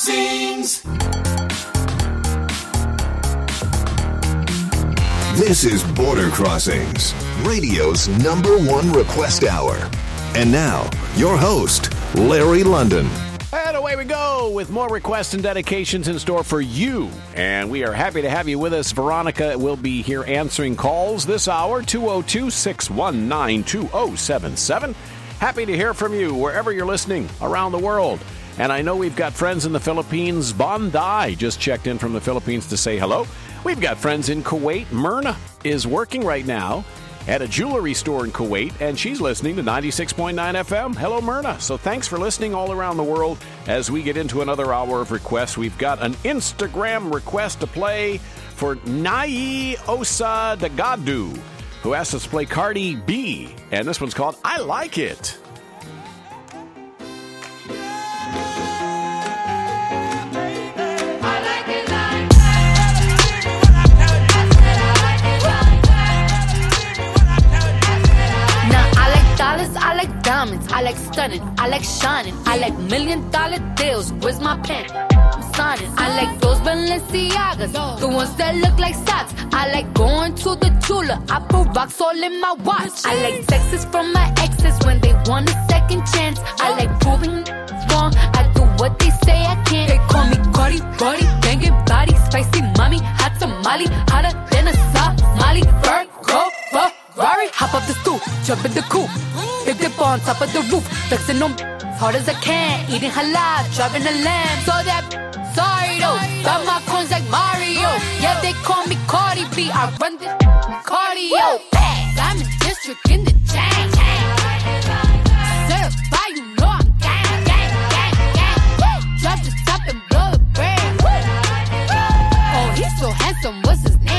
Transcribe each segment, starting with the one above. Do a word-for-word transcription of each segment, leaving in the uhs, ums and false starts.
Crossings. This is Border Crossings, radio's number one request hour. And now, your host, Larry London. And away we go with more requests and dedications in store for you. And we are happy to have you with us. Veronica will be here answering calls this hour, two oh two, six one nine, two oh seven seven. Happy to hear from you wherever you're listening around the world. And I know we've got friends in the Philippines. Bondi just checked in from the Philippines to say hello. We've got friends in Kuwait. Myrna is working right now at a jewelry store in Kuwait, and she's listening to ninety-six point nine F M. Hello, Myrna. So thanks for listening all around the world as we get into another hour of requests. We've got an Instagram request to play for Nai Osa Dagadu, who asked us to play Cardi B, and this one's called I Like It. I like diamonds, I like stunning, I like shining, I like million dollar deals. Where's my pen? I'm signing. I like those Balenciagas, the ones that look like socks. I like going to the Tula, I put rocks all in my watch. I like texts from my exes when they want a second chance. I like proving wrong, I do what they say I can't. They call me Cardi, Cardi, banging body, spicy mommy, hot tamale, hotter than a Somali. Virgo, Ferrari, hop up the stoop, jump in the coupe. Big dip on top of the roof, flexing on as hard as I can. Eating halal, driving a lamb. So that, sorry though, got my coins like Mario. Yeah, they call me Cardi B, I run the cardio. Diamond District in the chain. Certified, you know I'm gang, gang, gang, gang. Drop the top and blow the brand. Oh, he's so handsome, what's his name?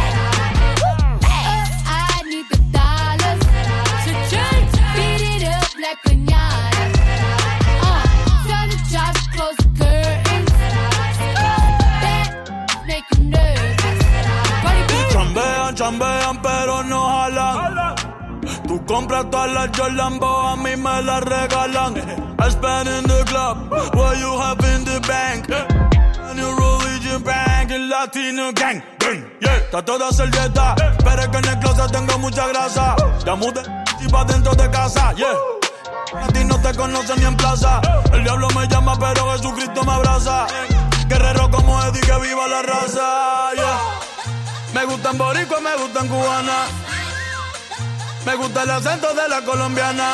Chambean pero no jalan. Tú compras todas las Jordan, a mí me las regalan. I spend in the club, what you have in the bank. And your religion bank, el latino gang, gang, yeah. Está toda servieta, pero es que en el closet tengo mucha grasa. Ya mudé y pa' dentro de casa, yeah. A ti no te conocen ni en plaza. El diablo me llama pero Jesucristo me abraza. Guerrero como Eddie, que viva la raza, yeah. Me gustan boricua, me gustan cubana. Me gusta el acento de la colombiana.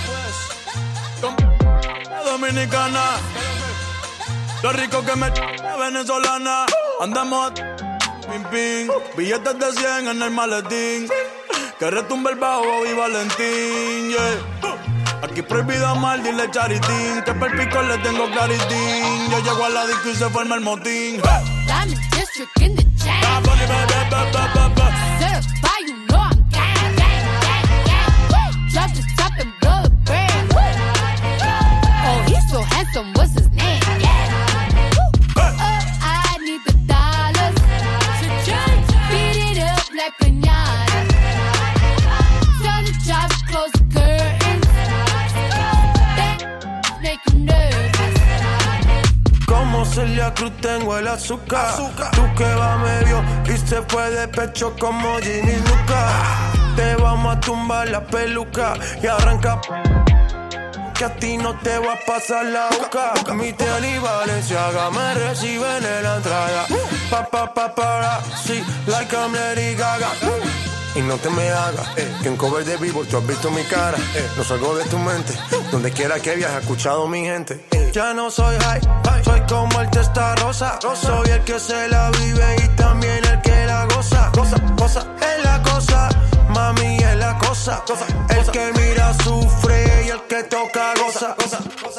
La dominicana. Lo rico que me la venezolana. Andamos a pim pim. Billetes de cien en el maletín. Que retumbe el bajo y Valentín, yeah. Aquí prohibido mal, dile charitín. Que per pico le tengo claritín. Yo llego a la disco y se forma el motín. Diamond District in the chain. Certified, you know I'm gang, gang, gang, gang. Drop the top and blow the brand. Oh, he's so handsome, what's his name? Oh, I need the dollars to just beat it up like piñata. Turn the drops, close the curtains. That make you nervous. Como Celia Cruz tengo el azúcar. azúcar. Tú que va medio y se fue de pecho como Ginny Luca. Te vamos a tumbar la peluca y arranca. Que a ti no te va a pasar la boca. Mi tele y Valenciaga me reciben en la entrada. Pa pa pa para, sí, like I'm Lady Gaga. Y no te me hagas, eh, que en cover de vivo tú has visto mi cara, eh, no salgo de tu mente, donde quiera que viajes, he escuchado mi gente. Eh. Ya no soy high, high, soy como el testa rosa, rosa, soy el que se la vive y también el que la goza, goza, goza, es la cosa, mami es la cosa, cosa el cosa. Que mira sufre y el que toca goza, goza, goza.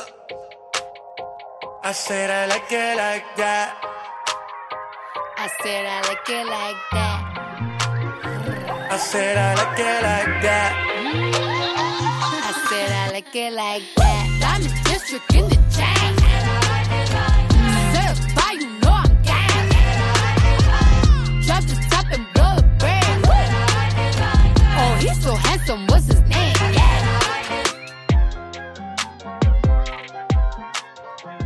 I said I like it like that. I said I like it like that. I said I like it like that. I said I like it like that. Diamond District in the chain. Certified, you know I'm gang. Drop the top and blow the brand. Oh, he's so handsome, what's his name? Yeah.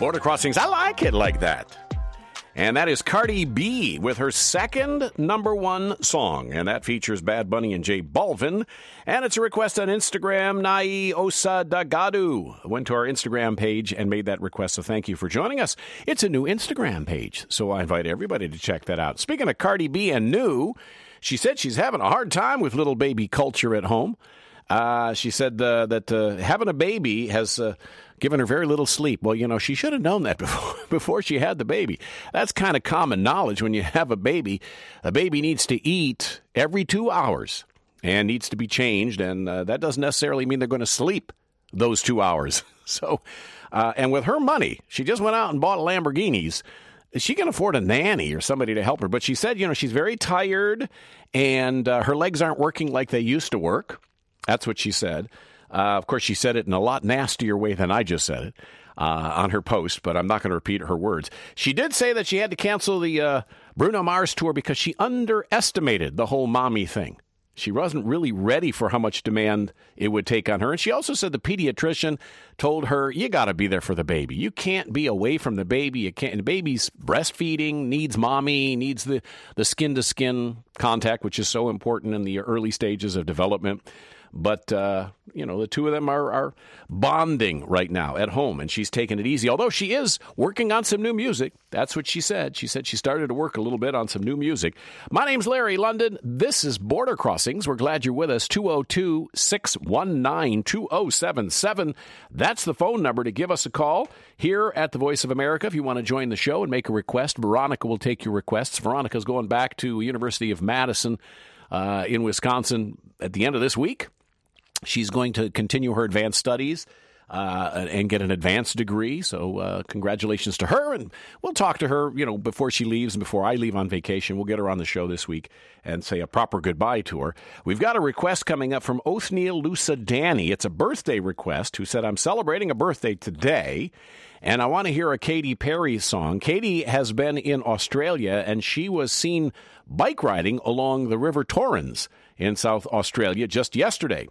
Border Crossings, I like it like that. And that is Cardi B with her second number one song. And that features Bad Bunny and J Balvin. And it's a request on Instagram. Nai Osa Dagadu went to our Instagram page and made that request. So thank you for joining us. It's a new Instagram page. So I invite everybody to check that out. Speaking of Cardi B and new, she said she's having a hard time with little baby culture at home. Uh, she said uh, that uh, having a baby has uh, given her very little sleep. Well, you know, she should have known that before, before she had the baby. That's kind of common knowledge when you have a baby. A baby needs to eat every two hours and needs to be changed, and uh, that doesn't necessarily mean they're going to sleep those two hours. So, uh, and with her money, she just went out and bought a Lamborghinis. She can afford a nanny or somebody to help her. But she said, you know, she's very tired, and uh, her legs aren't working like they used to work. That's what she said. Uh, of course, she said it in a lot nastier way than I just said it uh, on her post, but I'm not going to repeat her words. She did say that she had to cancel the uh, Bruno Mars tour because she underestimated the whole mommy thing. She wasn't really ready for how much demand it would take on her. And she also said the pediatrician told her, you got to be there for the baby. You can't be away from the baby. You can't. The baby's breastfeeding, needs mommy, needs the, the skin-to-skin contact, which is so important in the early stages of development. But, uh, you know, the two of them are, are bonding right now at home, and she's taking it easy. Although she is working on some new music. That's what she said. She said she started to work a little bit on some new music. My name's Larry London. This is Border Crossings. We're glad you're with us. two oh two, six one nine, two oh seven seven. That's the phone number to give us a call here at the Voice of America. If you want to join the show and make a request, Veronica will take your requests. Veronica's going back to University of Madison uh, in Wisconsin at the end of this week. She's going to continue her advanced studies uh, and get an advanced degree. So uh, congratulations to her. And we'll talk to her, you know, before she leaves and before I leave on vacation. We'll get her on the show this week and say a proper goodbye to her. We've got a request coming up from Othniel Lusadani. It's a birthday request who said, I'm celebrating a birthday today, and I want to hear a Katy Perry song. Katy has been in Australia, and she was seen bike riding along the River Torrens in South Australia just yesterday.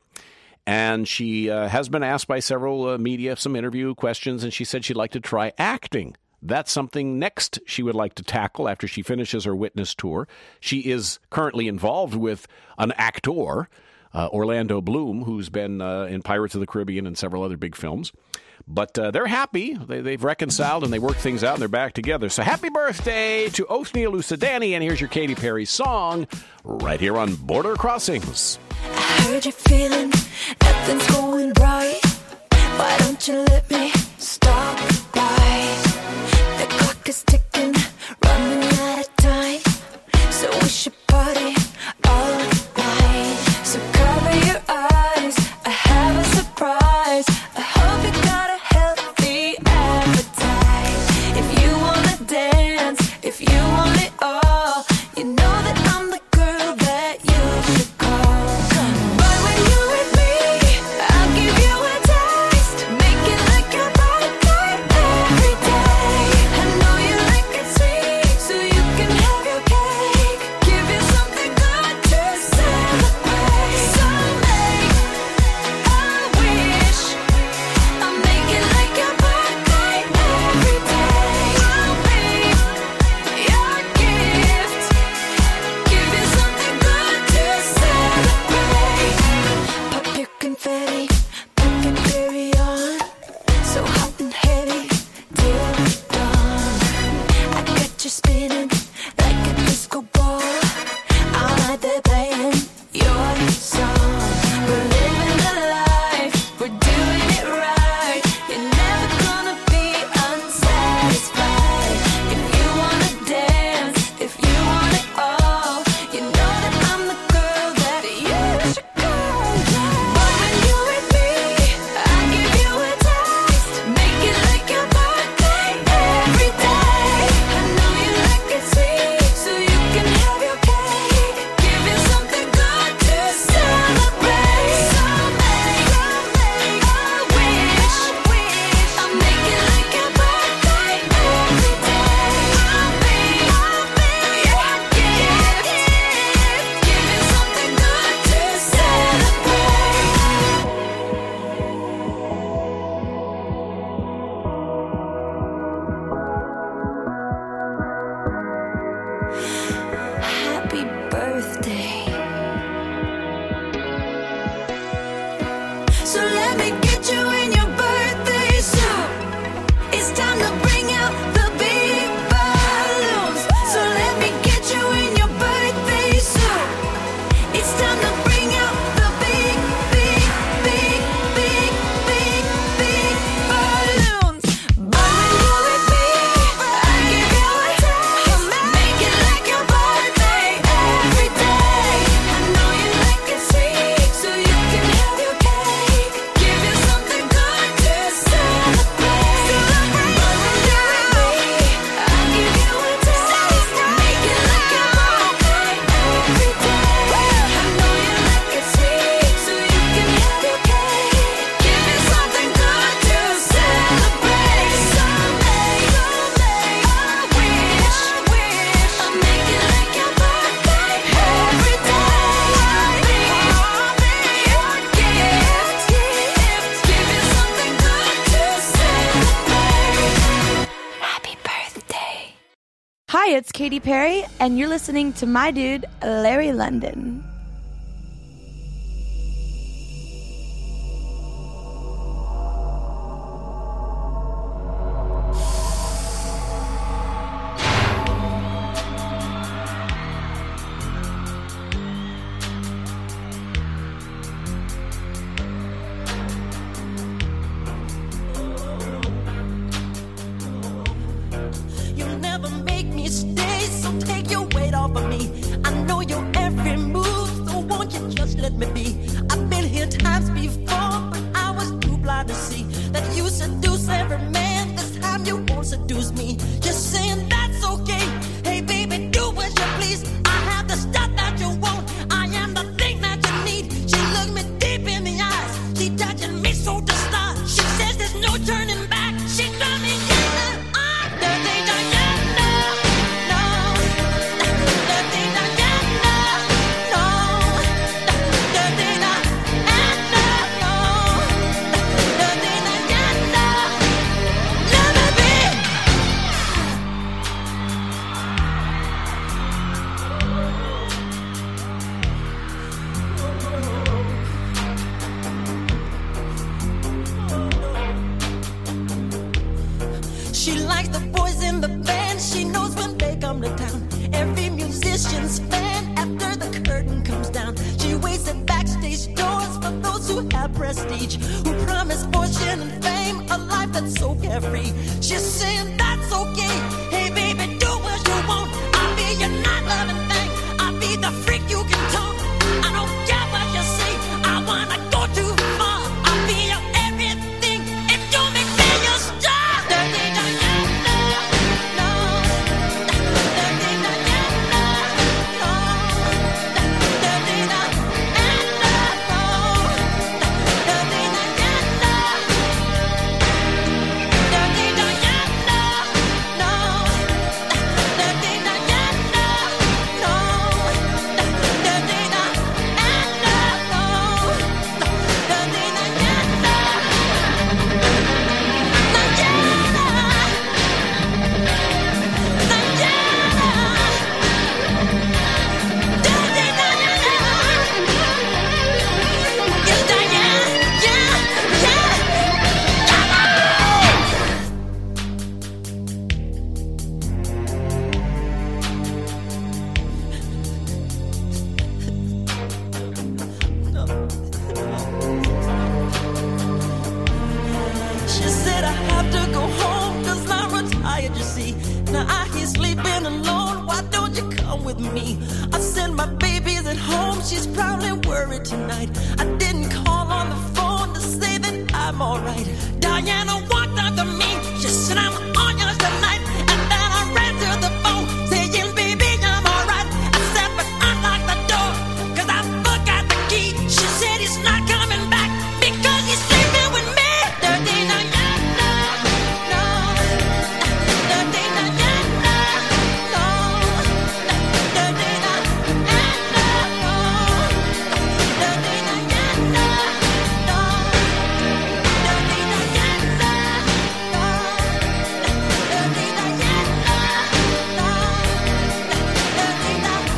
And she uh, has been asked by several uh, media some interview questions, and she said she'd like to try acting. That's something next she would like to tackle after she finishes her Witness tour. She is currently involved with an actor, uh, Orlando Bloom, who's been uh, in Pirates of the Caribbean and several other big films. But uh, they're happy. They, they've reconciled and they worked things out and they're back together. So happy birthday to Othniel Lusadani, and here's your Katy Perry song right here on Border Crossings. I heard you feeling nothing's going right. Why don't you let me stop by? The clock is ticking, running out of time. So we should party all night. So cover your eyes, I have a surprise. I hope you got a healthy appetite. If you wanna dance, if you want it all, you know that I'm the girl that you should call. But when you're with me, I'll give you a taste. Make it like you're Hi, it's Katy Perry, and you're listening to my dude, Larry London. Let me be. I've been here times before, but I was too blind to see that you seduce every man. This time you won't seduce me. Just saying that's okay. Hey baby, do what you please. I have the stuff that you want. I am the thing that you need. She looked me deep in the eyes. She touching me so to start. She says there's no turning back. She got me yeah. Ah, dirty Diana. No, dirty Diana. No. She likes the boys in the band. She knows when they come to town. Every musician's fan after the curtain comes down. She waits at backstage doors for those who have prestige, who promise fortune and fame, a life that's so carefree. She's saying that's okay. Hey baby, do what you want. I'll be your night loving thing. I'll be the freak you can talk. I don't care what you say. I wanna go too far. I'll be your everything. If you make me your star. Dirty Diana, no. Dirty Diana, no. Dirty Diana, no. Dirty Diana, Dirty Diana, no. Dirty Diana, no. Dirty Diana, no. Dirty She said I have to go home cause I'm retired, you see. Now I hear sleeping alone, why don't you come with me? I said my baby's at home, she's probably worried tonight. I didn't call on the phone to say that I'm alright. Diana walked up to me, she said I'm on yours tonight. And then I ran to the phone, saying baby I'm alright. I said but unlock the door, cause I forgot the key. She said he's not coming back because he's sleeping with me. Dirty Diana, no. Dirty Diana, no. Dirty Diana, no. Dirty Diana, no. Dirty Diana, no. Dirty Diana, no. Dirty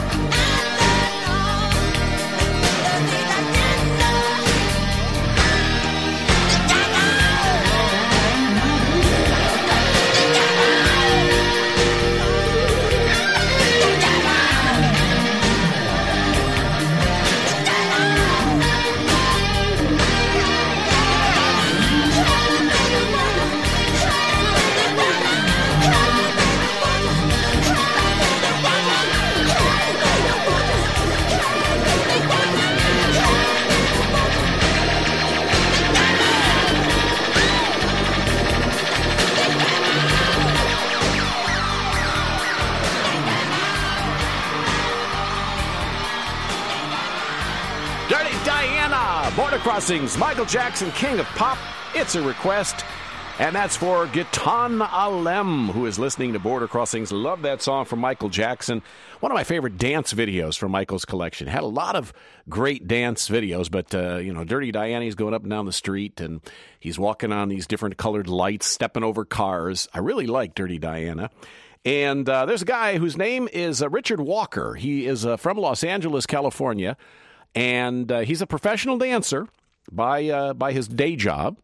Dirty Diana, Border Crossings, Michael Jackson, King of Pop. It's a request. And that's for Gitan Alem, who is listening to Border Crossings. Love that song from Michael Jackson. One of my favorite dance videos from Michael's collection. Had a lot of great dance videos, but, uh, you know, Dirty Diana, he's going up and down the street, and he's walking on these different colored lights, stepping over cars. I really like Dirty Diana. And uh, there's a guy whose name is uh, Richard Walker. He is uh, from Los Angeles, California, and uh, he's a professional dancer by uh, by his day job.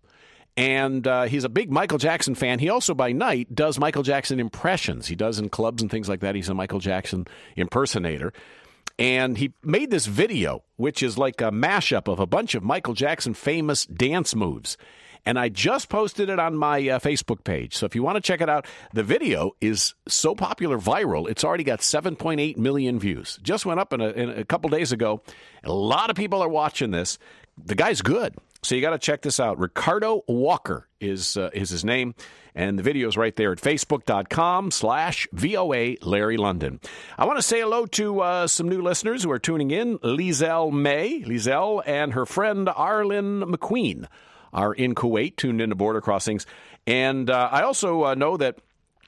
And uh, he's a big Michael Jackson fan. He also, by night, does Michael Jackson impressions. He does in clubs and things like that. He's a Michael Jackson impersonator. And he made this video, which is like a mashup of a bunch of Michael Jackson famous dance moves. And I just posted it on my uh, Facebook page. So if you want to check it out, the video is so popular, viral, it's already got seven point eight million views. Just went up in a, in a couple days ago. A lot of people are watching this. The guy's good. So you got to check this out. Ricardo Walker is uh, is his name, and the video is right there at facebook.com slash VOA Larry London. I want to say hello to uh, some new listeners who are tuning in. Lizelle May, Lizelle and her friend Arlen McQueen are in Kuwait, tuned into Border Crossings. And uh, I also uh, know that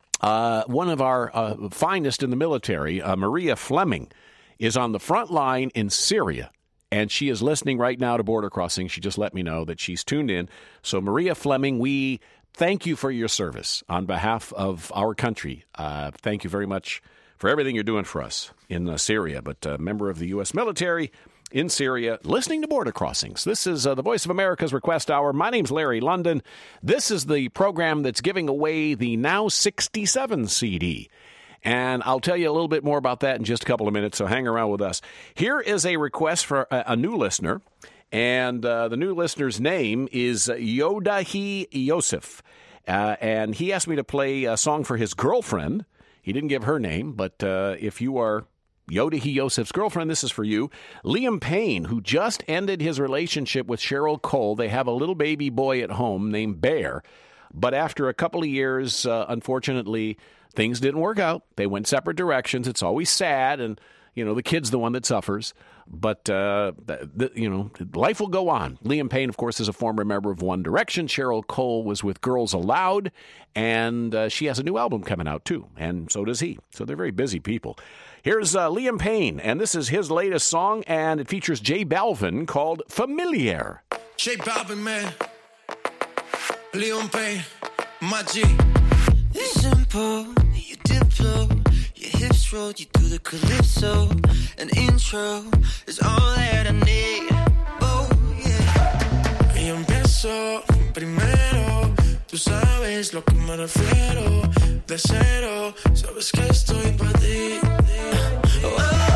uh, one of our uh, finest in the military, uh, Maria Fleming, is on the front line in Syria. And she is listening right now to Border Crossing. She just let me know that she's tuned in. So, Maria Fleming, we thank you for your service on behalf of our country. Uh, thank you very much for everything you're doing for us in uh, Syria. But a uh, member of the U S military in Syria, listening to Border Crossings. This is uh, the Voice of America's Request Hour. My name's Larry London. This is the program that's giving away the Now sixty-seven C D. And I'll tell you a little bit more about that in just a couple of minutes, so hang around with us. Here is a request for a, a new listener, and uh, the new listener's name is Yodahi Yosef. Uh, and he asked me to play a song for his girlfriend. He didn't give her name, but uh, if you are Yodahi Yosef's girlfriend, this is for you. Liam Payne, who just ended his relationship with Cheryl Cole. They have a little baby boy at home named Bear. But after a couple of years, uh, unfortunately, things didn't work out. They went separate directions. It's always sad, and, you know, the kid's the one that suffers. But, uh, the, the, you know, life will go on. Liam Payne, of course, is a former member of One Direction. Cheryl Cole was with Girls Aloud, and uh, she has a new album coming out, too. And so does he. So they're very busy people. Here's uh, Liam Payne, and this is his latest song, and it features J Balvin, called Familiar. J Balvin, man. Liam Payne, my G. It's simple, you diplo, your hips roll, you do the calypso. An intro is all that I need. Oh, yeah. Y empiezo primero, tú sabes lo que me refiero. De cero, sabes que estoy para ti. Oh,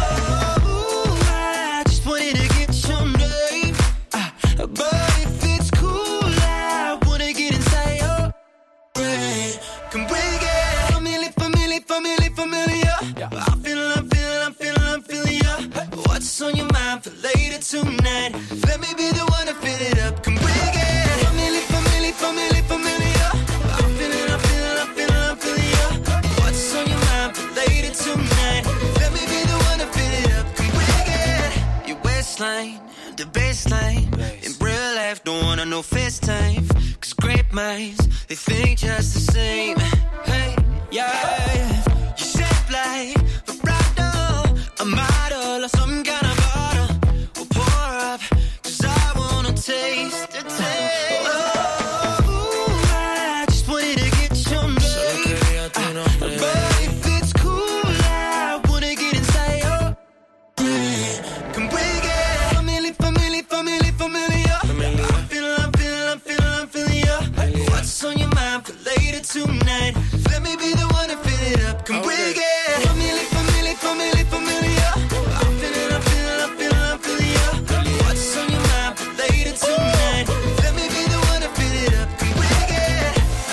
I just wanted to get your name. Uh, but if it's cool, I wanna get inside your brain. Can we get familiar, familiar, familiar, familiar? Yeah. I'm feeling, I'm feeling, I'm feeling, I'm feeling ya. What's on your mind for later tonight? Let me be the one to fill it up. Can we get familiar, familiar, familiar, familiar? I'm feeling, I'm feeling, I'm feeling, I'm feeling ya. What's on your mind for later tonight? Let me be the one to fill it up. Can we get your waistline, the baseline? In real life, don't wanna know FaceTime. Cause great minds, they think just the same. Hey, yeah. You shape like vibrato, a model or some kind of bottle. We'll pour up, cause I wanna taste the taste. Oh, I just wanted to get your name. But if it's cool, I wanna get inside your brain. Can we get familiar, familiar, familiar, familiar? I'm feeling, I'm feeling, I'm feeling, I'm feeling ya. What's on your mind for later tonight? Let me be the one to fill it up. Can we get familiar, familiar, familiar, familiar? I'm feeling, I'm feeling, I'm feeling, I'm feeling ya. What's on your mind for later tonight? Let me be the one to fill it up. Can we get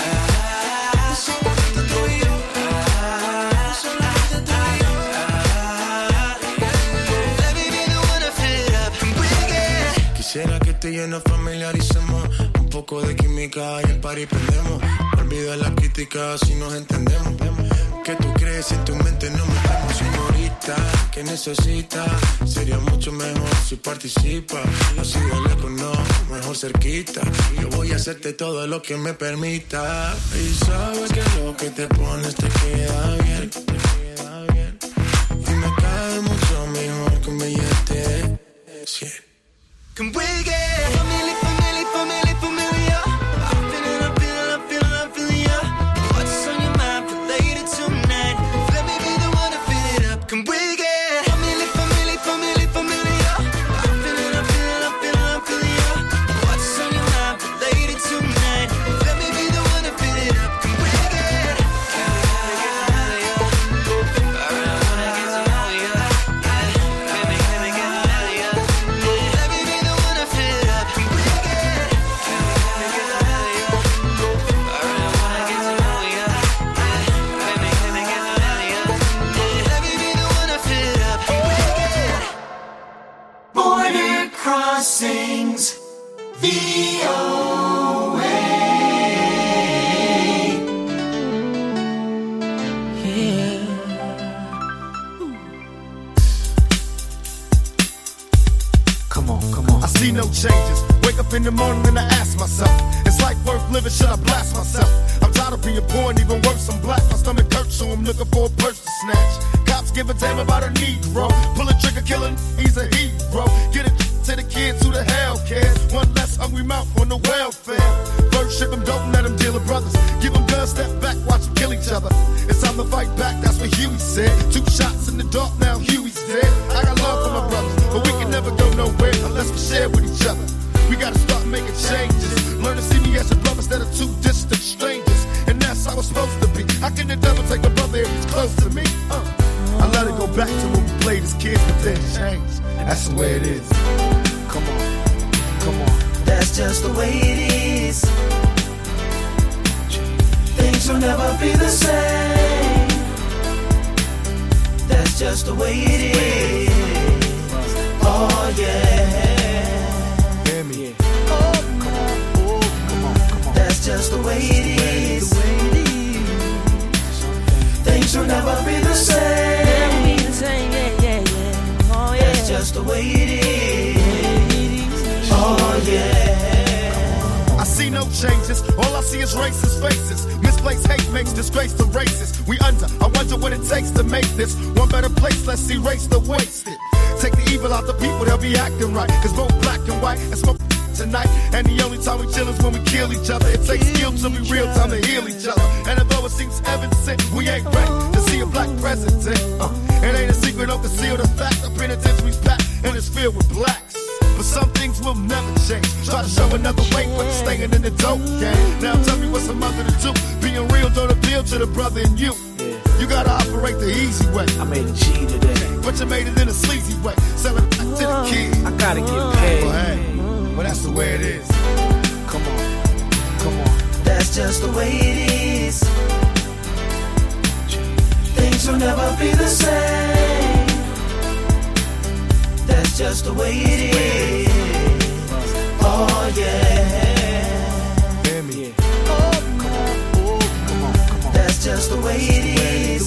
ah, solamente tú y yo? Ah, solamente tú y yo. Ah, let me be the one to fill it up. Can we get? Quisiera que tú y yo nos familiaricemos. Un poco de química y el party prendemos. Olvida la crítica si nos entendemos. ¿Qué tú crees si en tu mente no metemos? Señorita, ¿qué necesitas? Sería mucho mejor si participa. Así de lejos no, mejor cerquita. Yo voy a hacerte todo lo que me permita. Y sabes que lo que te pones te queda bien. Te queda bien. Y me cae mucho mejor que un billete cien. Can we get familiar, familiar, familiar, familiar? I'm feeling, I'm feeling, I'm feeling, I'm feeling ya. What's on your mind for later tonight? changes. Wake up in the morning and I ask myself, is life worth living? Should I blast myself? I'm tired of being poor and even worse, I'm black. My stomach hurts, so I'm looking for a purse to snatch. Cops give a damn about a Negro. Pull a trigger, killing, he's a hero. Get it to the kids who the hell cares. One less hungry mouth on the welfare. First ship them, don't let them deal with brothers. Give them guns, step back, watch them kill each other. It's time to fight back, that's what Huey said. Two shots in the dark, now Huey's dead. I got love for my brothers, but we can never go nowhere unless we share with each other. We gotta start making changes. Learn to see me as a brother instead of two distant strangers. And that's how it's supposed to be. How can the devil take a brother if he's close to me? Uh. I let it go back to when we played as kids, but then changed. That's the way it is. Come on, come on. That's just the way it is. Things will never be the same. That's just the way it is. Oh yeah. Hear me. Oh come on, oh come on, come on. That's just the way it is. Things will never be the same. Yeah, yeah, yeah. Oh, yeah. That's just the way it is. Oh yeah. I see no changes. All I see is racist faces. Misplaced hate makes disgrace to races. We under. I wonder what it takes to make this one better place. Let's erase the wasted. Take the evil out the people, they'll be acting right. Cause both black and white and smoke tonight. And the only time we chill is when we kill each other. It takes skill to be real time to heal each other. And although it seems evident, we ain't ready to see a black president. Uh, it ain't a secret, don't conceal the fact. The penitentiary's packed and it's filled with blacks. But some things will never change. Try to show another way, but you're staying in the dope game. Now tell me what's a mother to do. Being real don't appeal to the brother in you. You gotta operate the easy way. I made a G today, but you made it in a sleazy way. Selling back to the kids. I gotta get paid. Well, hey, well, that's the way it is. Come on, come on. That's just the way it is. Things will never be the same. That's just the way it is. Oh yeah. Hear me. Oh come on, oh come on, come on. That's just the way it is.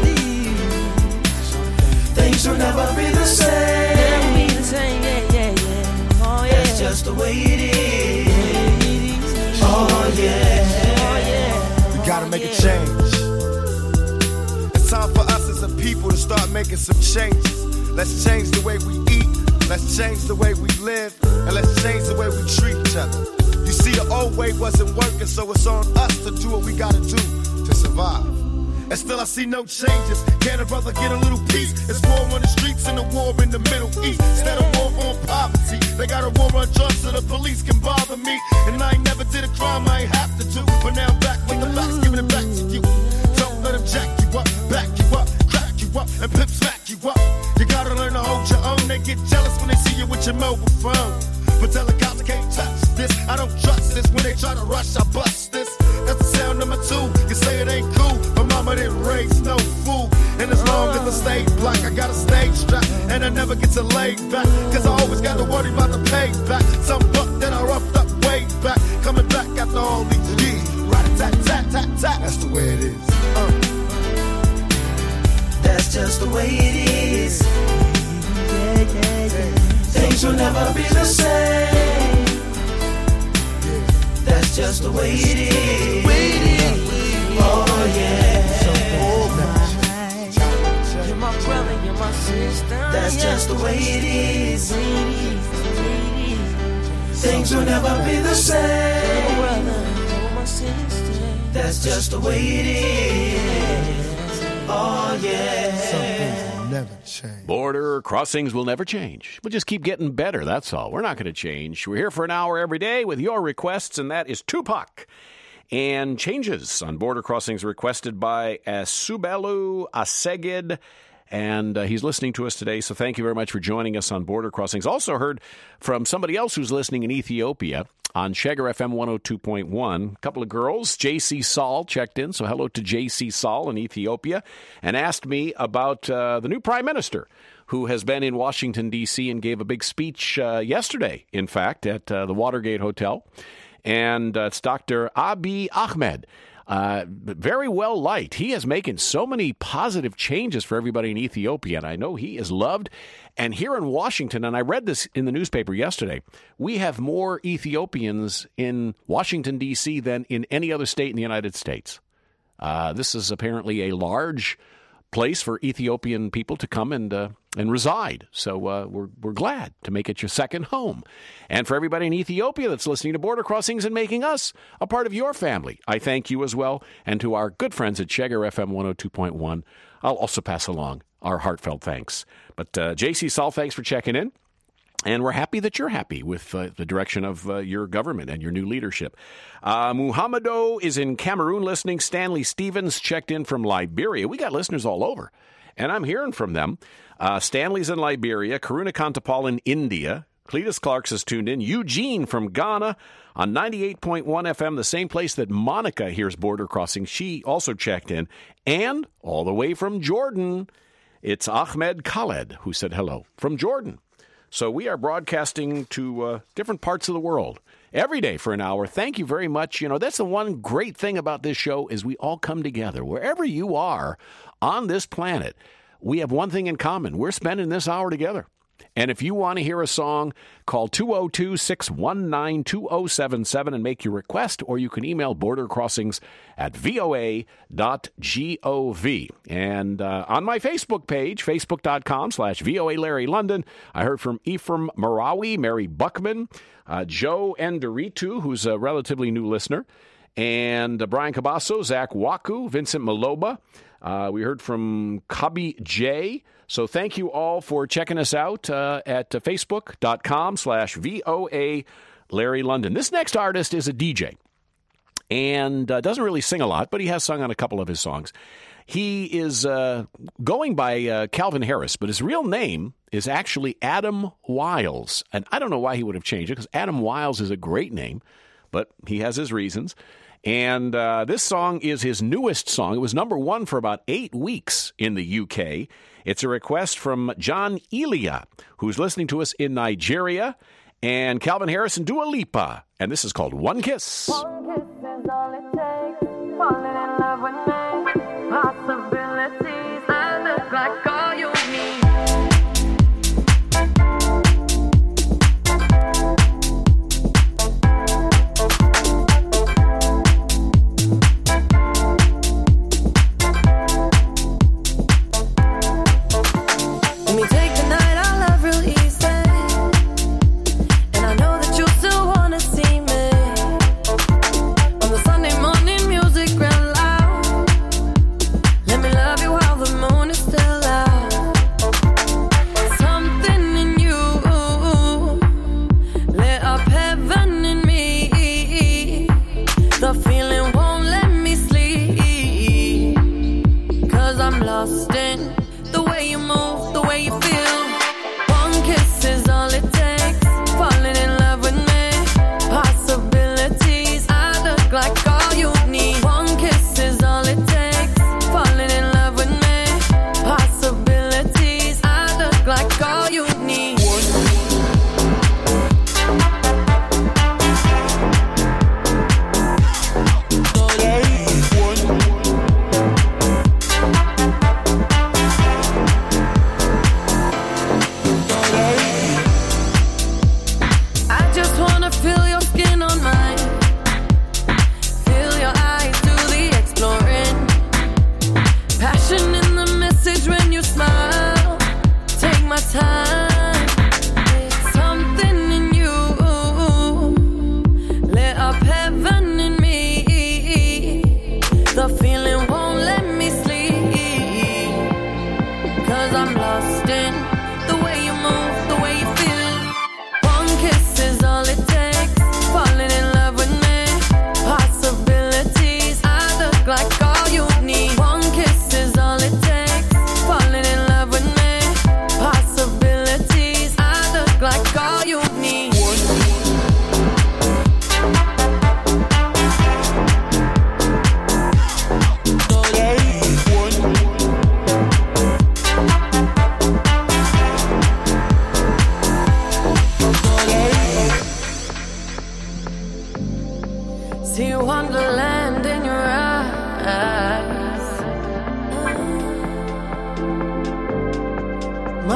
Things will never be the same. Never be the same. Yeah, yeah, yeah. Oh yeah. That's just the way it is. Oh yeah. Oh yeah. We gotta make a change. It's time for us as a people to start making some changes. Let's change the way we eat. Let's change the way we live. And let's change the way we treat each other. You see, the old way wasn't working, so it's on us to do what we gotta do to survive. And still I see no changes. Can a brother get a little peace? It's war on the streets and a war in the Middle East. Instead of war on poverty, they got a war on drugs so the police can bother me. And I ain't never did a crime I ain't have to do. But now I'm back with the facts, giving it back to you. Don't let them jack you up, back you up, crack you up, and pimp smack you up. You gotta learn to hold your own. They get jealous when they see you with your mobile phone. But tell the cops I can't touch this. I don't trust this. When they try to rush, I bust this. That's the sound number two. You say it ain't cool, but mama didn't raise no fool. And as long as I stay black, I got a stage strap. And I never get to lay back, cause I always got to worry about the payback. Some buck that I roughed up way back, coming back after all these years. Rat-a-tat-tat-tat-tat. That's the way it is. Uh. That's just the way it is. Yeah, yeah, yeah. Things will never be the same. That's just the way it is. Oh yeah. You're my brother, you're my sister. That's just the way it is. Things will never be the same. That's just the way it is. Oh yeah. Something will never change. Border crossings will never change. We'll just keep getting better, that's all. We're not going to change. We're here for an hour every day with your requests, and that is Tupac. And changes on border crossings requested by Subelu Asegid. And uh, he's listening to us today, so thank you very much for joining us on Border Crossings. Also heard from somebody else who's listening in Ethiopia on Chegar F M one oh two point one. A couple of girls, J C Saul, checked in, so hello to J C Saul in Ethiopia, and asked me about uh, the new prime minister who has been in Washington, D C and gave a big speech uh, yesterday, in fact, at uh, the Watergate Hotel. And uh, it's Doctor Abiy Ahmed. Uh, very well liked. He is making so many positive changes for everybody in Ethiopia, and I know he is loved. And here in Washington, and I read this in the newspaper yesterday, we have more Ethiopians in Washington, D C than in any other state in the United States. Uh, this is apparently a large place for Ethiopian people to come and uh, and reside. So uh, we're we're glad to make it your second home. And for everybody in Ethiopia that's listening to Border Crossings and making us a part of your family, I thank you as well. And to our good friends at Chegar F M one oh two point one, I'll also pass along our heartfelt thanks. But uh, J C Saul, thanks for checking in. And we're happy that you're happy with uh, the direction of uh, your government and your new leadership. Uh, Muhammado is in Cameroon listening. Stanley Stevens checked in from Liberia. We got listeners all over, and I'm hearing from them. Uh, Stanley's in Liberia. Karuna Kantapal in India. Cletus Clarks is tuned in. Eugene from Ghana on ninety-eight point one F M, the same place that Monica hears Border Crossing. She also checked in. And all the way from Jordan, it's Ahmed Khaled who said hello from Jordan. So we are broadcasting to uh, different parts of the world every day for an hour. Thank you very much. You know, that's the one great thing about this show is we all come together. Wherever you are on this planet, we have one thing in common. We're spending this hour together. And if you want to hear a song, call two oh two, six one nine, two oh seven seven and make your request, or you can email Border Crossings at V O A dot gov. And uh, on my Facebook page, facebook.com slash VOA Larry London, I heard from Ephraim Marawi, Mary Buckman, uh, Joe Enderitu, who's a relatively new listener, and uh, Brian Cabasso, Zach Waku, Vincent Maloba. Uh, we heard from Cubby J. So thank you all for checking us out uh, at uh, facebook.com slash VOA Larry London. This next artist is a D J and uh, doesn't really sing a lot, but he has sung on a couple of his songs. He is uh, going by uh, Calvin Harris, but his real name is actually Adam Wiles. And I don't know why he would have changed it, because Adam Wiles is a great name, but he has his reasons. And uh, this song is his newest song. It was number one for about eight weeks in the U K. It's a request from John Elia, who's listening to us in Nigeria, and Calvin Harris and Dua Lipa. And this is called One Kiss. One kiss is all it takes. Falling in love with me. Possibilities that look like all you need. Sunday morning music, red light.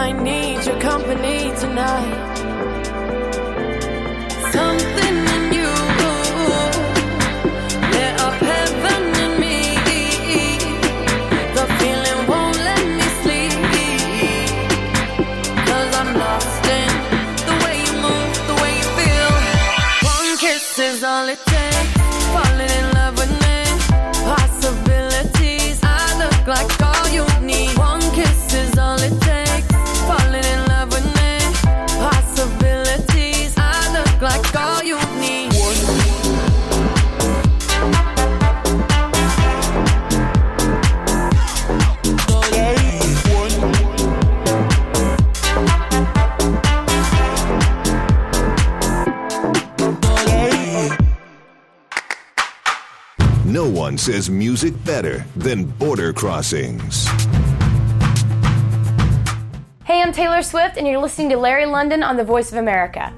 might need your company tonight. Something in you lit up heaven in me. The feeling won't let me sleep, 'cause I'm lost in the way you move, the way you feel. One kiss is all it takes. Falling in love with me. Possibilities. I look like all you need. One kiss is all it takes. Falling in love with me. Possibilities. I look like all you need. No one says music better than Border Crossings. Hey, I'm Taylor Swift, and you're listening to Larry London on The Voice of America.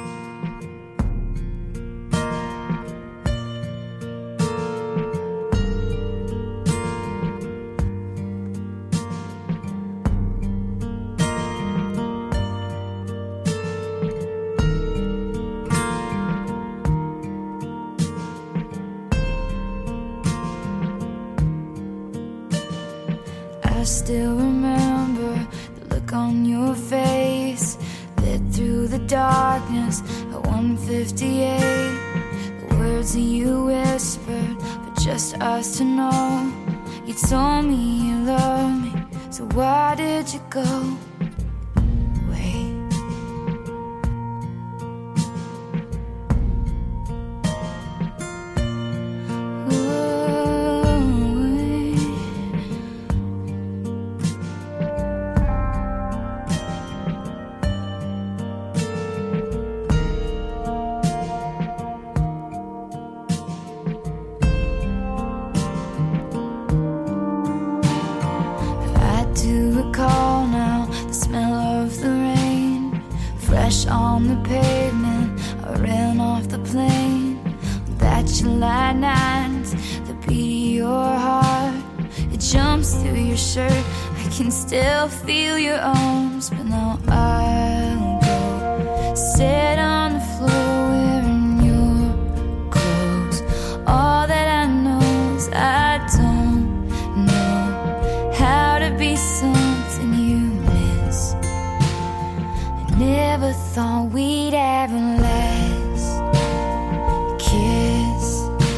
I still remember the look on your face, lit through the darkness at one fifty-eight. The words that you whispered for just us to know. You told me you loved me, so why did you go? On the pavement, I ran off the plane. That July night, the beat of your heart, it jumps through your shirt. I can still feel your arms, but now I'll go sit on the floor wearing your clothes. All that I know is I don't know how to be something you miss. Never thought we'd have a last kiss.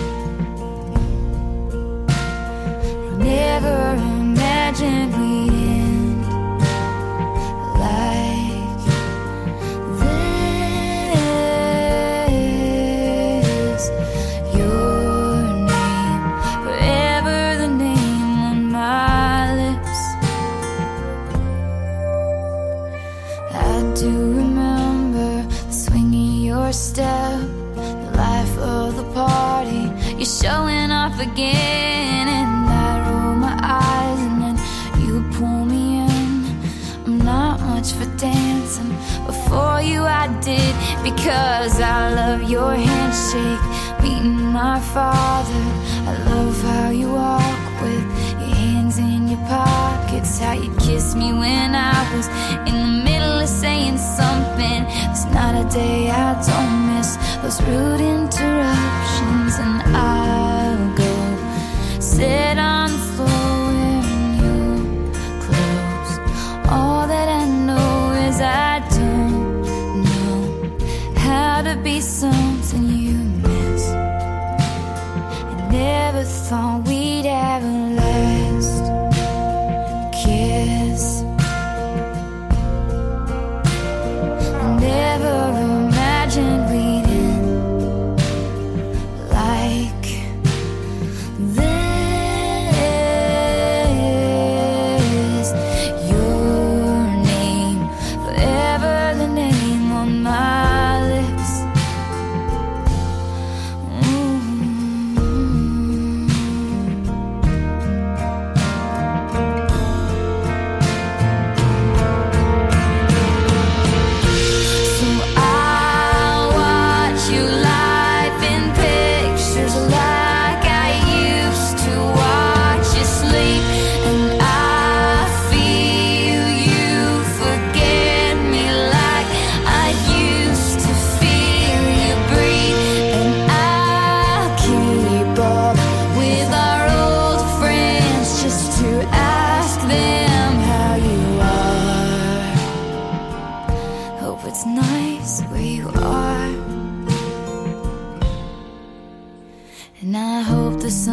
Never imagined we'd end like this. Your name, forever the name on my lips. I do remember the swing of your step, the life of the party. You're showing off again, and I roll my eyes, and then you pull me in. I'm not much for dancing, but for you I did, because I love your handshake, meeting my father. I love how you walk with your hands in your pockets, how you kissed me when I was in the middle of saying something. There's not a day I don't miss those rude interruptions. And I'll go sit on the floor wearing your clothes. All that I know is I don't know how to be something you miss. I never thought we'd have a last kiss. Never imagined we'd end like this. Your name, forever the name on my lips. Mm-hmm.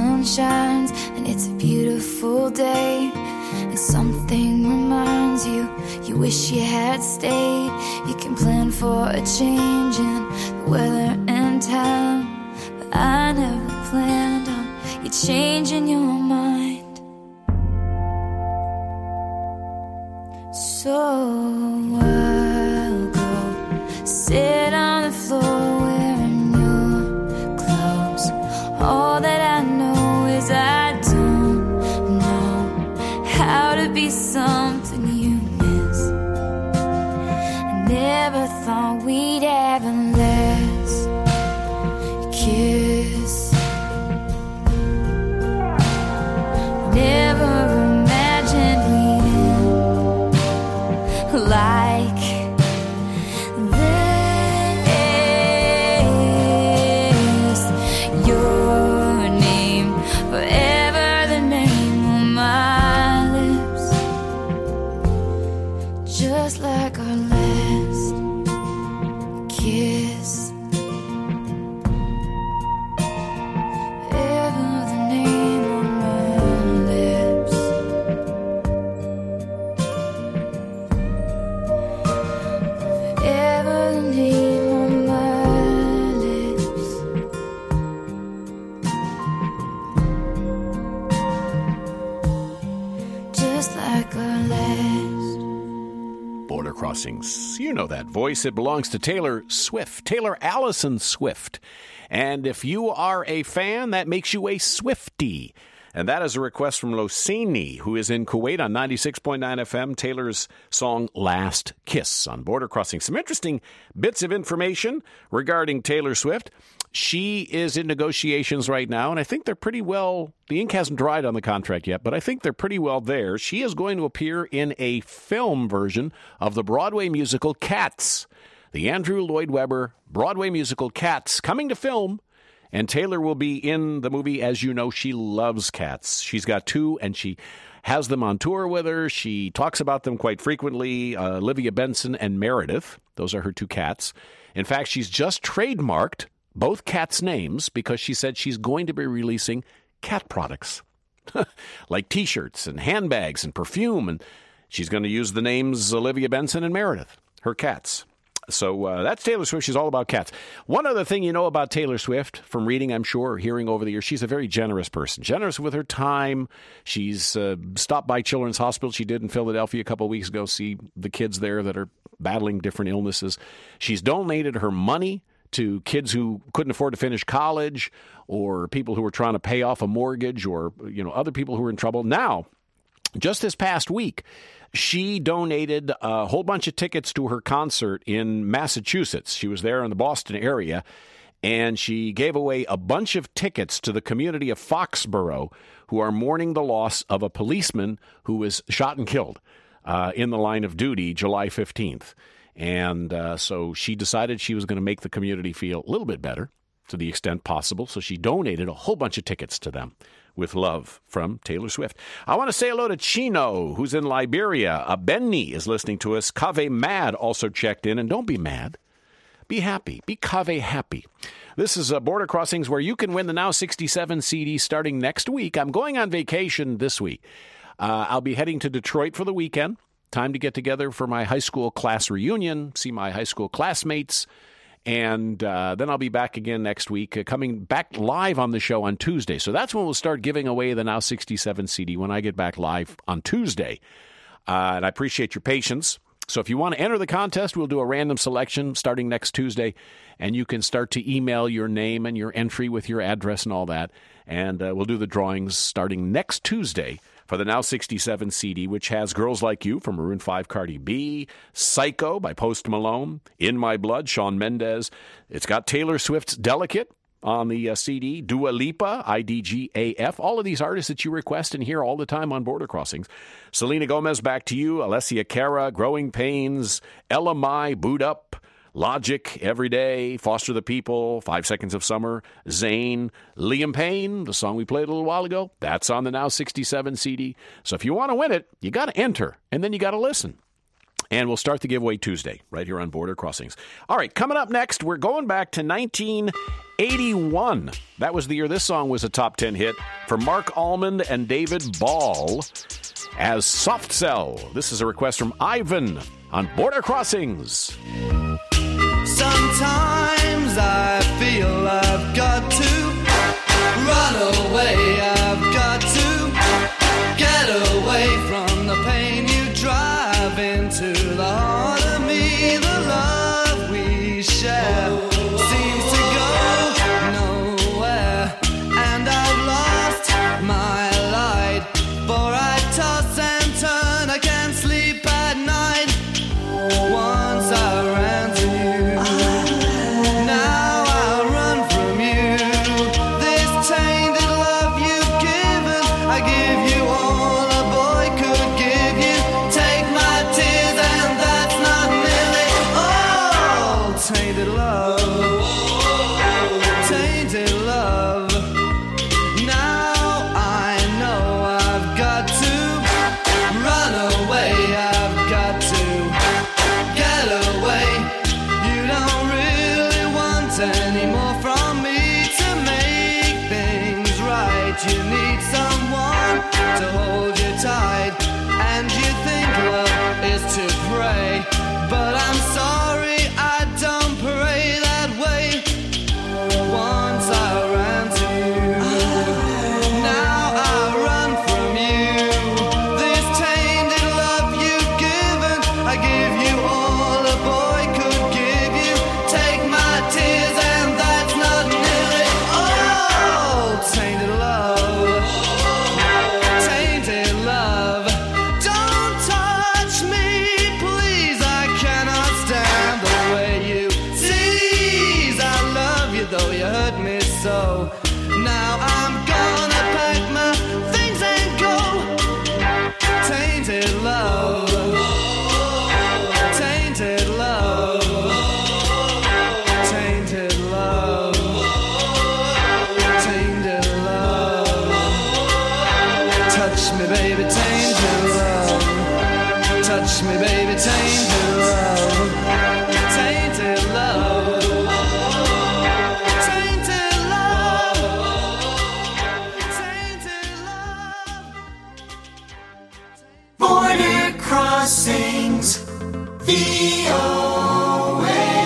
sun shines and it's a beautiful day, and something reminds you you wish you had stayed. You can plan for a change in the weather and time, but I never planned on you changing your mind. So I'll go sit on the floor wearing your clothes. All that I know is I don't know how to be something you miss. I never thought we'd ever last kiss. Never imagined we'd end like this. Your name forever, the name on my lips, just like our last kiss. Forever, the name on my lips. Forever, the name on my lips. Just like our last. Border Crossings. You know that voice. It belongs to Taylor Swift, Taylor Allison Swift. And if you are a fan, that makes you a Swiftie. And that is a request from Losini, who is in Kuwait on ninety-six point nine F M, Taylor's song Last Kiss on Border Crossing. Some interesting bits of information regarding Taylor Swift. She is in negotiations right now, and I think they're pretty well, the ink hasn't dried on the contract yet, but I think they're pretty well there. She is going to appear in a film version of the Broadway musical Cats, the Andrew Lloyd Webber Broadway musical Cats, coming to film. And Taylor will be in the movie. As you know, she loves cats. She's got two, and she has them on tour with her. She talks about them quite frequently. Uh, Olivia Benson and Meredith. Those are her two cats. In fact, she's just trademarked both cats' names because she said she's going to be releasing cat products, like T-shirts and handbags and perfume. And she's going to use the names Olivia Benson and Meredith, her cats. So uh, that's Taylor Swift. She's all about cats. One other thing you know about Taylor Swift from reading, I'm sure, or hearing over the years, she's a very generous person. Generous with her time. She's uh, stopped by Children's Hospital. She did in Philadelphia a couple of weeks ago, see the kids there that are battling different illnesses. She's donated her money to kids who couldn't afford to finish college, or people who were trying to pay off a mortgage, or you know other people who were in trouble. Now, just this past week, she donated a whole bunch of tickets to her concert in Massachusetts. She was there in the Boston area, and she gave away a bunch of tickets to the community of Foxborough, who are mourning the loss of a policeman who was shot and killed uh, in the line of duty July fifteenth. And uh, so she decided she was going to make the community feel a little bit better to the extent possible. So she donated a whole bunch of tickets to them. With love from Taylor Swift. I want to say hello to Chino, who's in Liberia. Uh, Benny is listening to us. Cave Mad also checked in. And don't be mad. Be happy. Be Cave happy. This is uh, Border Crossings, where you can win the Now sixty-seven C D starting next week. I'm going on vacation this week. Uh, I'll be heading to Detroit for the weekend. Time to get together for my high school class reunion, see my high school classmates. And uh, then I'll be back again next week, uh, coming back live on the show on Tuesday. So that's when we'll start giving away the Now sixty-seven C D, when I get back live on Tuesday. Uh, and I appreciate your patience. So if you want to enter the contest, we'll do a random selection starting next Tuesday. And you can start to email your name and your entry with your address and all that. And uh, we'll do the drawings starting next Tuesday for the Now sixty-seven C D, which has Girls Like You from Maroon five, Cardi B, Psycho by Post Malone, In My Blood, Shawn Mendes. It's got Taylor Swift's Delicate on the uh, C D, Dua Lipa, I D G A F, all of these artists that you request and hear all the time on Border Crossings. Selena Gomez, Back to You, Alessia Cara, Growing Pains, Ella Mai, Boot Up, Logic, Everyday, Foster the People, Five Seconds of Summer, Zayn, Liam Payne, the song we played a little while ago, that's on the Now sixty-seven C D. So if you want to win it, you got to enter, and then you got to listen. And we'll start the giveaway Tuesday, right here on Border Crossings. All right, coming up next, we're going back to nineteen eighty-one. That was the year this song was a top ten hit for Mark Almond and David Ball as Soft Cell. This is a request from Ivan on Border Crossings. Sometimes I feel I've got to run away. I've got to get away from the pain you drive into the heart of me. The love we share seems to go nowhere, and I've lost my light. For I toss and turn, I can't sleep at night. Once I ran to you, now I run from you. This tainted love you've given, I give you all a boy could give you. Take my tears and that's not nearly all. Tainted love, tainted love. Now I know I've got to run away. I've got to get away. You don't really want any more from me to make things right. You need someone to hold you tight, and you think love is to pray, but I'm sorry, I don't pray that way. Once I ran to you, now I run from you. This tainted love you've given, I give you all a boy could give you. Take my tears and that's not nearly all. Tainted love, tainted love. Don't touch me, please, I cannot stand the way you tease. I love you though you hurt me so. Now I'm gonna pack my things and go. Tainted love, tainted love, tainted love, tainted love. Touch me, baby, tainted love. Touch me, baby, tainted love. Tainted love. Tainted love. Border Crossings, V O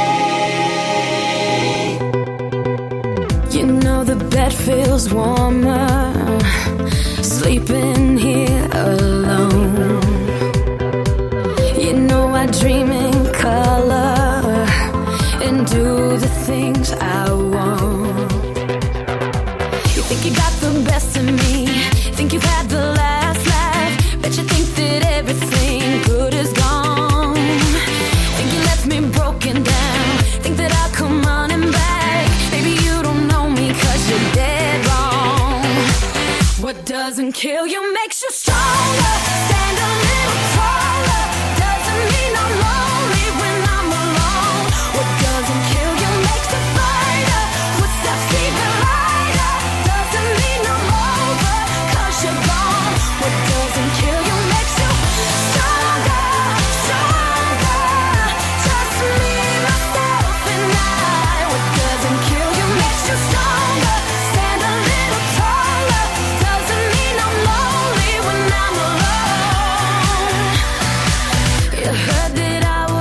A. You know the bed feels warmer, sleeping here alone. You know I dream in color and do the things I want. You think you got the best of me, think you've had the last laugh, bet you think that everything good is gone. Think you left me broken down, think that I'll come running back. Baby, you don't know me 'cause you're dead wrong. What doesn't kill you makes you stronger. Stand a little taller. Doesn't mean I'm lonely when I'm alone. What doesn't kill you makes a fighter. Footsteps even lighter. Doesn't mean I'm over 'cause you're gone. What doesn't kill you makes you stronger, stronger. Just me, myself, and I. What doesn't kill you makes you stronger. Stand a little taller. Doesn't mean I'm lonely when I'm alone. You heard that I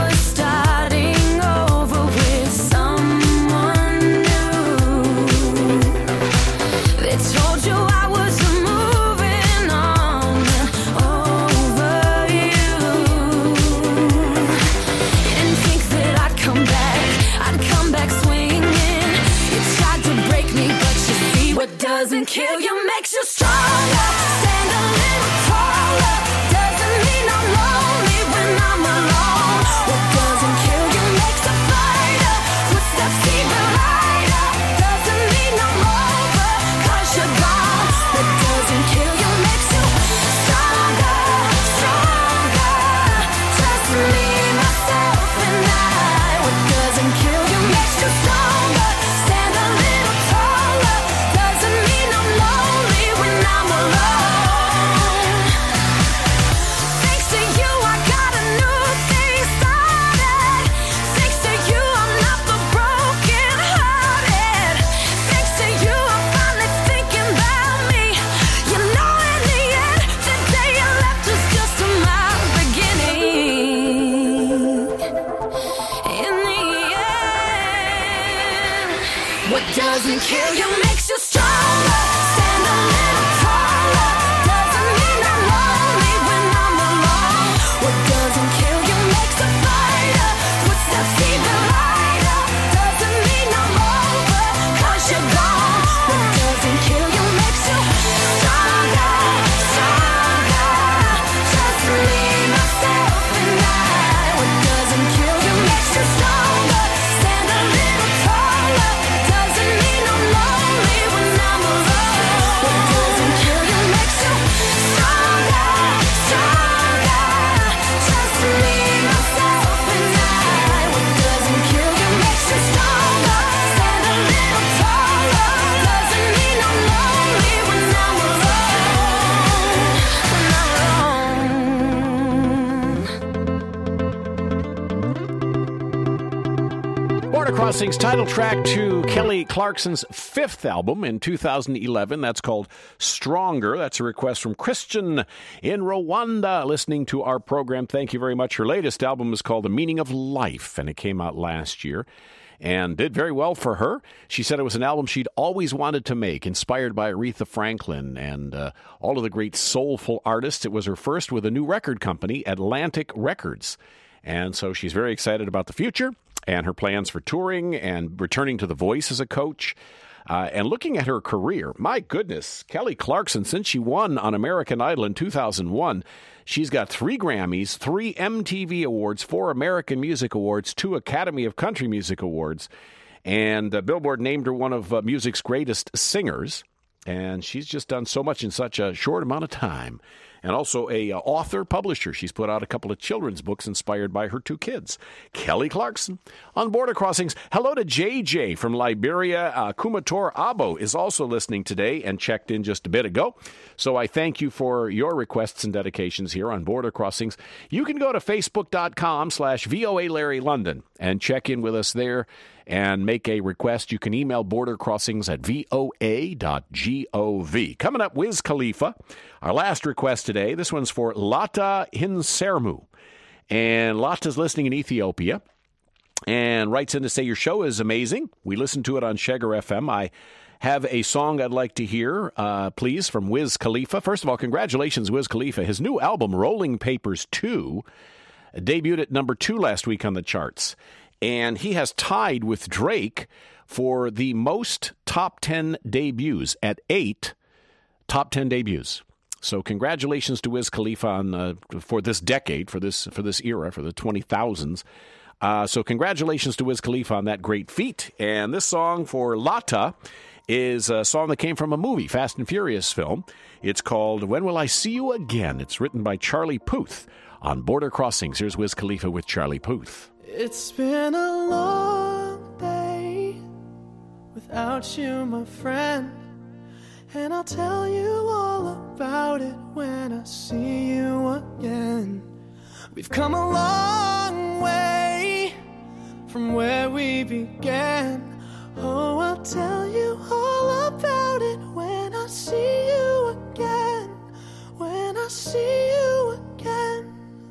doesn't kill you makes you stronger. Stand a little taller. Doesn't mean I'm lonely when I'm alone. What doesn't kill you makes a fighter. Footsteps even lighter. Doesn't mean I'm over, 'cause you're gone. What doesn't kill you makes you stronger, stronger. Just me, myself, and I. What doesn't kill you makes you stronger. Stand a little taller. Doesn't mean I'm lonely when I'm alone. What doesn't kill you makes you stronger, stronger. Just me, myself, and I. What doesn't kill you makes you stronger. Stand a little taller. Doesn't mean I'm lonely when I'm alone. When I'm alone. Border Crossings title track to Kelly Clarkson's fifth album in two thousand eleven. That's called Stronger. That's a request from Christian in Rwanda listening to our program. Thank you very much. Her latest album is called The Meaning of Life, and it came out last year and did very well for her. She said it was an album she'd always wanted to make, inspired by Aretha Franklin and uh, all of the great soulful artists. It was her first with a new record company, Atlantic Records. And so she's very excited about the future and her plans for touring and returning to The Voice as a coach. Uh, and looking at her career, my goodness, Kelly Clarkson, since she won on American Idol in two thousand one, she's got three Grammys, three M T V Awards, four American Music Awards, two Academy of Country Music Awards. And uh, Billboard named her one of uh, music's greatest singers. And she's just done so much in such a short amount of time. And also a uh, author, publisher. She's put out a couple of children's books inspired by her two kids. Kelly Clarkson on Border Crossings. Hello to J J from Liberia. Uh, Kumator Abo is also listening today and checked in just a bit ago. So I thank you for your requests and dedications here on Border Crossings. You can go to facebook.com slash VOA Larry London and check in with us there and make a request. You can email bordercrossings at voa dot gov. Coming up, Wiz Khalifa. Our last request today, this one's for Lata Hinsermu. And Lata's listening in Ethiopia and writes in to say, your show is amazing. We listen to it on Shegar F M. I have a song I'd like to hear, uh, please, from Wiz Khalifa. First of all, congratulations, Wiz Khalifa. His new album, Rolling Papers two, debuted at number two last week on the charts. And he has tied with Drake for the most top ten debuts at eight top ten debuts. So congratulations to Wiz Khalifa on, uh, for this decade, for this for this era, for the twenty thousands. Uh, so congratulations to Wiz Khalifa on that great feat. And this song for Lata is a song that came from a movie, Fast and Furious film. It's called When Will I See You Again? It's written by Charlie Puth on Border Crossings. Here's Wiz Khalifa with Charlie Puth. It's been a long day without you, my friend, and I'll tell you all about it when I see you again. We've come a long way from where we began. Oh, I'll tell you all about it when I see you again. When I see you again.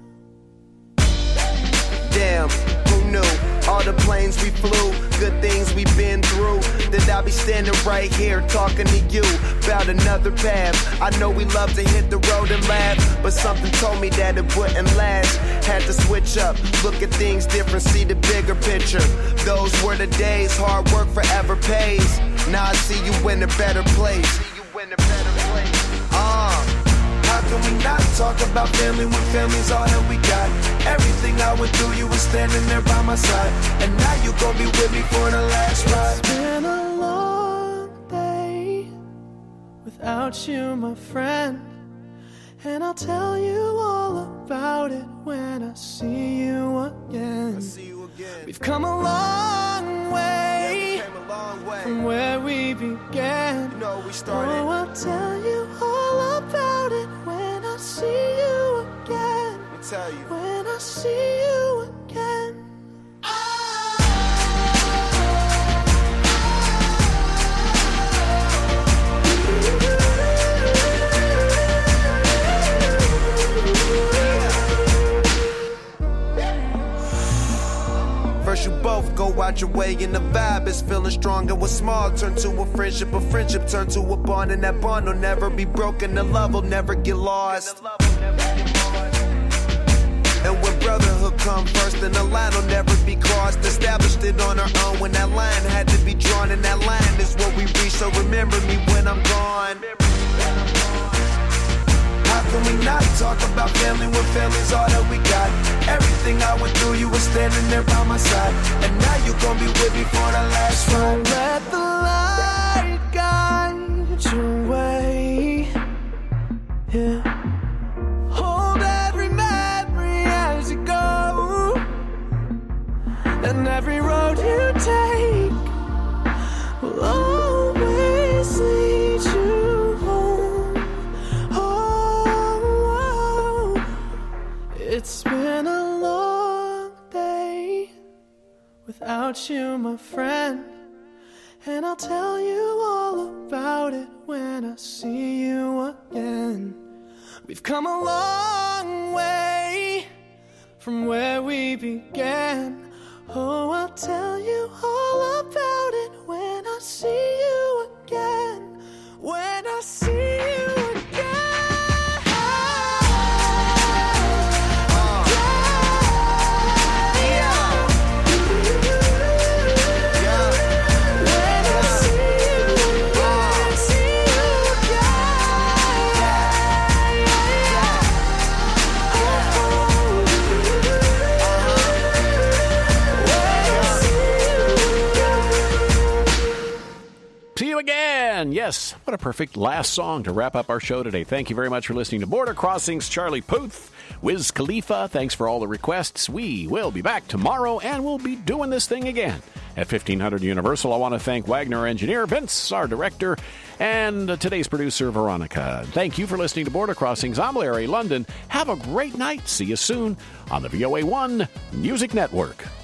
Damn, who knew? All the planes we flew, good things we've been through. That I'll be standing right here talking to you about another path. I know we love to hit the road and laugh, but something told me that it wouldn't last. Had to switch up, look at things different, see the bigger picture. Those were the days, hard work forever pays. Now I see you in a better place. See you in a better place. Uh. How can we not talk about family when family's all that we got? Everything I went through, you were standing there by my side. And now you gon' be with me for the last ride. It's been a long day without you, my friend, and I'll tell you all about it when I see you again. I see you again. We've come a long way, yeah, we came a long way from where we began. You know we started. Oh, I'll tell you all about it when I see you again. Let me tell you. When I see you again. First you both go out find your way, and the vibe is feeling strong. And what's small turn to a friendship, a friendship turn to a bond, and that bond will never be broken. The love will never get lost. And when brotherhood come first, then the line will never be crossed. Established it on our own when that line had to be drawn, and that line is what we reach. So remember me when I'm gone. How can we not talk about family when family's all that we got? Everything I went through, you were standing there by my side, and now you gon' be with me for the last ride. Let the light guide your way. Yeah. Hold every memory as you go, and every road you take will always lead you home. Oh, it's been a long day without you, my friend, and I'll tell you all about it when I see you again. We've come a long way from where we began. Oh, I'll tell you all about it when I see you again. When I see you again. See you again. Yes, what a perfect last song to wrap up our show today. Thank you very much for listening to Border Crossings. Charlie Puth, Wiz Khalifa, thanks for all the requests. We will be back tomorrow, and we'll be doing this thing again at fifteen hundred Universal. I want to thank Wagner engineer Vince, our director, and today's producer, Veronica. Thank you for listening to Border Crossings. I'm Larry London. Have a great night. See you soon on the V O A one Music Network.